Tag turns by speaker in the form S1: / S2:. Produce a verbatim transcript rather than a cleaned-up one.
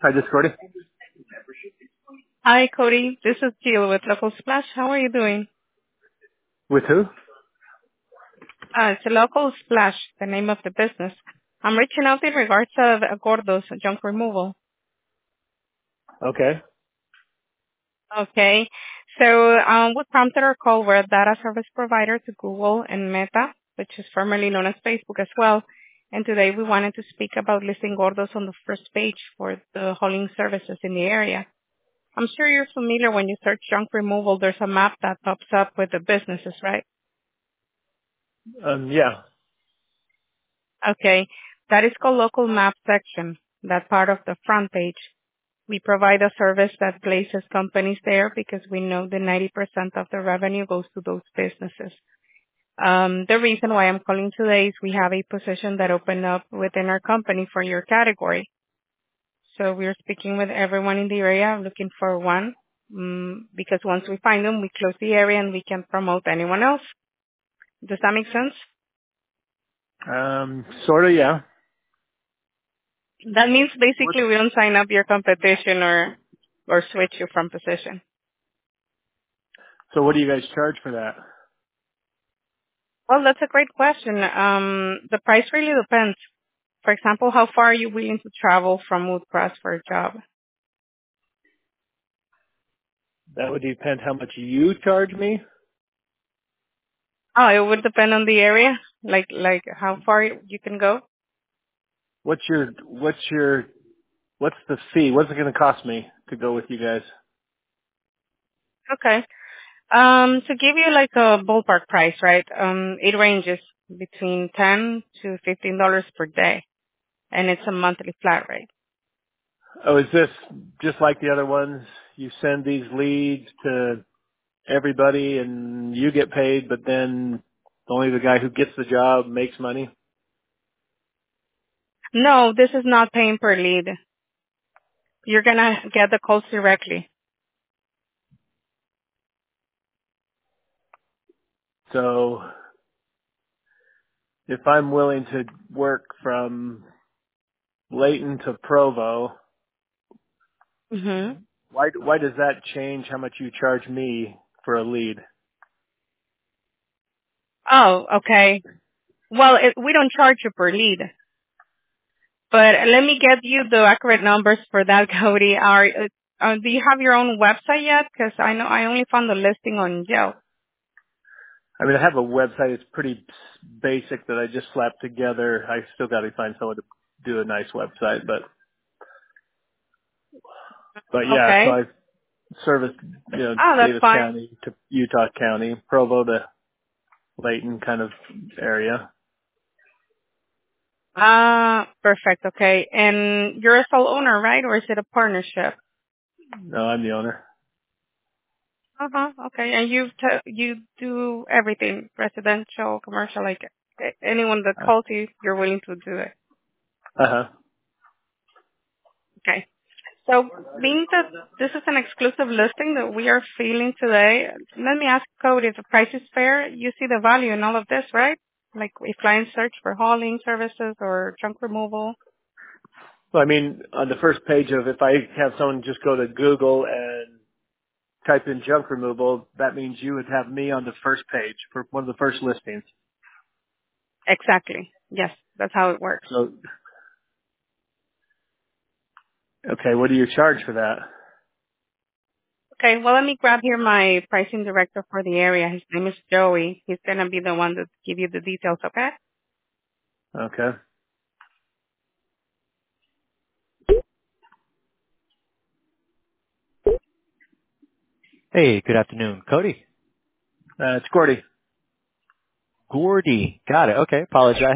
S1: Hi, this is Cordy.
S2: Hi, Cody. This is Jill with Local Splash. How are you doing?
S1: With who?
S2: Uh, it's a Local Splash, the name of the business. I'm reaching out in regards of Gordo's junk removal.
S1: Okay.
S2: Okay. So, um, what prompted our call? We're a data service provider to Google and Meta, which is formerly known as Facebook as well. And today we wanted to speak about listing Gordo's on the first page for the hauling services in the area. I'm sure you're familiar when you search junk removal, there's a map that pops up with the businesses, right?
S1: Um, yeah.
S2: Okay. That is called local map section, that part of the front page. We provide a service that places companies there because we know that ninety percent of the revenue goes to those businesses. Um, the reason why I'm calling today is we have a position that opened up within our company for your category. So we're speaking with everyone in the area looking for one um, because once we find them, we close the area and we can promote anyone else. Does that make sense?
S1: Um, sort of, yeah.
S2: That means
S1: What?
S2: basically we don't sign up your competition or or switch you from position.
S1: So what do you guys charge for that?
S2: Well, that's a great question. Um, the price really depends. For example, how far are you willing to travel from Woodcross for a job?
S1: That would depend how much you charge me.
S2: Oh, it would depend on the area, like like how far you can go.
S1: What's your, what's your, what's the fee? What's it going to cost me to go with you guys?
S2: Okay. Um, to give you like a ballpark price, right? Um, it ranges between ten to fifteen dollars per day, and it's a monthly flat rate.
S1: Oh, is this just like the other ones? You send these leads to everybody and you get paid, but then only the guy who gets the job makes money?
S2: No, this is not paying per lead. You're gonna get the calls directly.
S1: So if I'm willing to work from Layton to Provo,
S2: hmm
S1: why why does that change how much you charge me for a lead?
S2: Oh, okay. Well, it, we don't charge you per lead, but let me get you the accurate numbers for that, Cody. Are, uh, uh, do you have your own website yet? Because I know I only found the listing on Yelp.
S1: I mean, I have a website. It's pretty basic that I just slapped together. I still got to find someone to do a nice website, but but yeah. So
S2: Okay.
S1: I service you know
S2: Oh, that's
S1: Davis
S2: fine.
S1: County to Utah County, Provo to Layton kind of area.
S2: Ah, perfect. Okay. And you're a sole owner, right? Or is it a partnership?
S1: No, I'm the owner.
S2: Uh-huh. Okay. And you t- you do everything, residential, commercial, like a- anyone that
S1: Uh
S2: calls you, you're willing to do it.
S1: huh.
S2: Okay. So being that this is an exclusive listing that we are feeling today, let me ask Cody, if the price is fair, you see the value in all of this, right? Like if clients search for hauling services or trunk removal.
S1: Well, I mean, on the first page of if I have someone just go to Google and type in junk removal, that means you would have me on the first page for one of the first listings.
S2: Exactly. Yes, that's how it works.
S1: So, okay, what do you charge for that?
S2: Okay, well, let me grab here my pricing director for the area. His name is Joey. He's going to be the one to give you the details, okay?
S1: Okay.
S3: Hey, good afternoon. Cody.
S1: Uh, it's Gordy.
S3: Gordy. Got it. Okay. Apologize.